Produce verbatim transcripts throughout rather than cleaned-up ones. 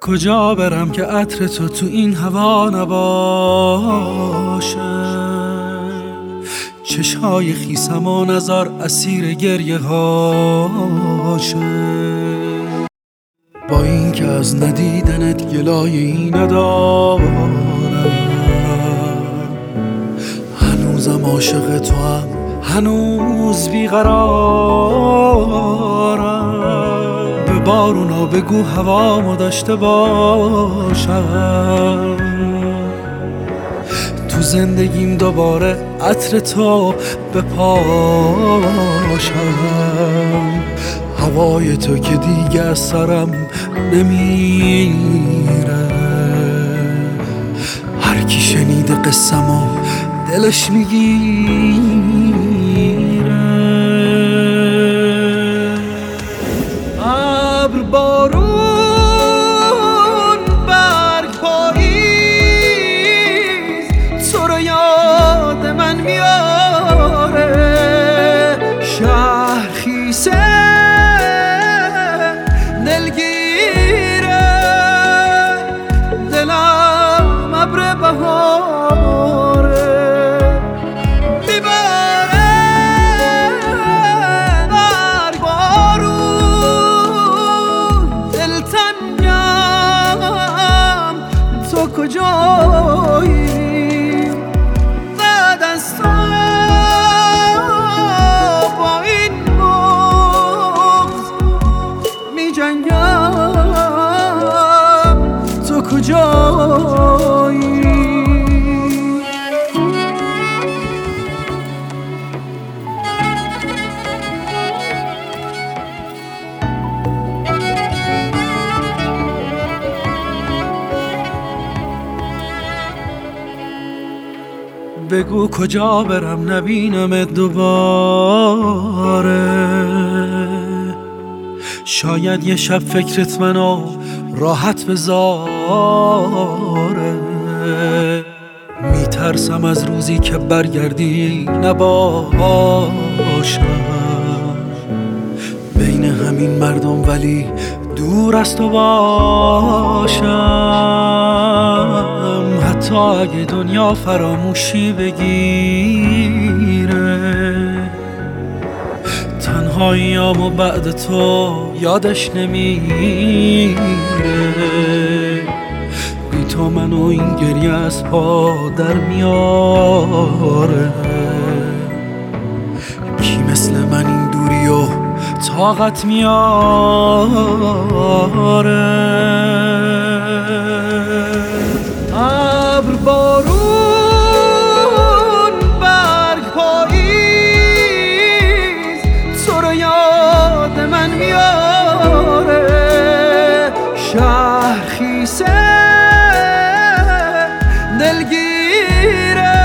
کجا برم که عطر تو تو این هوا نباشه؟ چشای خیسم و نظر اسیر گریه هاشه. با این که از ندیدنت گلایی ندارم، هنوزم عاشق تو هم، هنوز بیقرارم. به بارونا بگو هوامو داشته باشم، تو زندگیم دوباره عطر تو بپاشم. هوای تو که دیگه از سرم نمیره، هر کی شنیده قصه‌مو دلش میگیره. ابر بارون برگ پاییز تو رو یاد من میاره. شهر خیسه دلگیره، دلم ابر بهاره. میباره برگ بارون، دلتنگم تو کجایی؟ بعد از تو با این بغض می جنگم، تو کجایی؟ بگو کجا برم نبینمت دوباره. شاید یه شب فکرت منو راحت بذاره. میترسم از روزی که برگردی نباشم بین همین مردم، ولی دور از تو باشم. حتی اگه دنیا فراموشی بگیره، تنهاییامو بعد تو یادش نمیره. بی تو منو این گریه از پا در میاره. کی مثل من این دوری و طاقت میاره؟ ابر بارون برگ پاییز تو رو یاد من میاره. شهر خیسه دلگیره،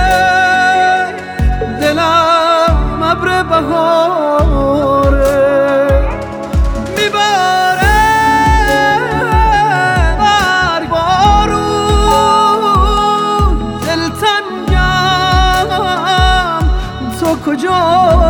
دلم ابر بهاره. میباره برگ بارون، دلتنگم تو کجا؟